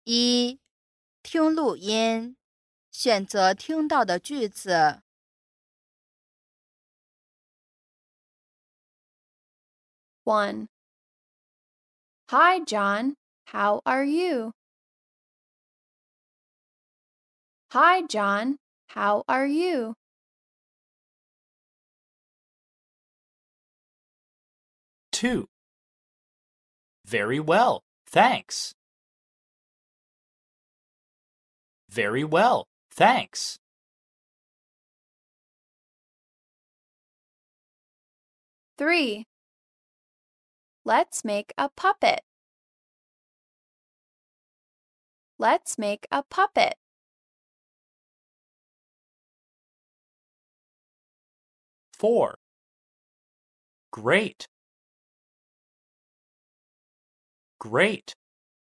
一、听录音，选择听到的句子。 1. Hi, John. How are you? Hi, John. How are you? 2. Very well, thanks. Very well, thanks. 3. Let's make a puppet. Let's make a puppet. 4. Great. Great.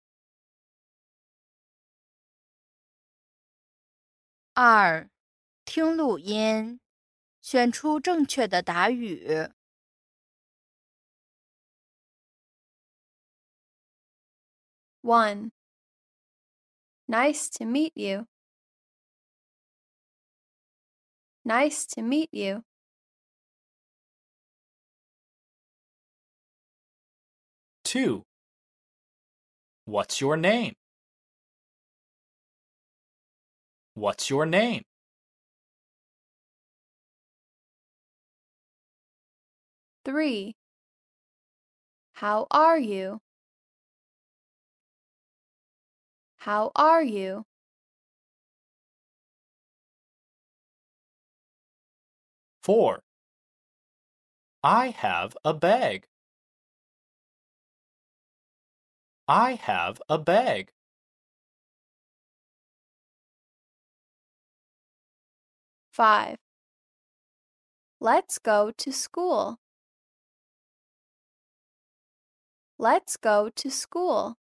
二、听录音，选出正确的答语。 1. Nice to meet you. Nice to meet you. 2. What's your name? What's your name? 3. How are you? How are you? 4. I have a bag. I have a bag. 5. Let's go to school. Let's go to school.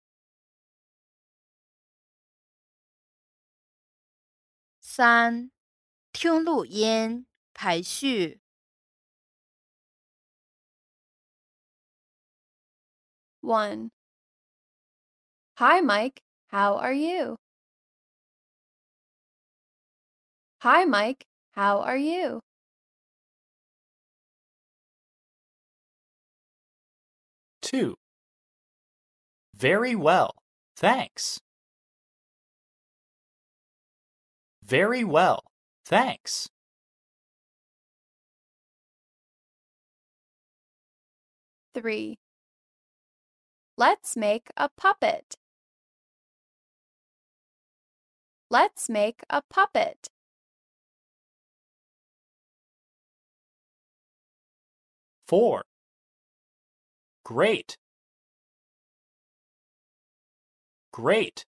三、听录音，排序。 1. Hi, Mike. How are you? Hi, Mike. How are you? 2. Very well, thanks. Very well, thanks. 3. Let's make a puppet. Let's make a puppet. 4. Great. Great.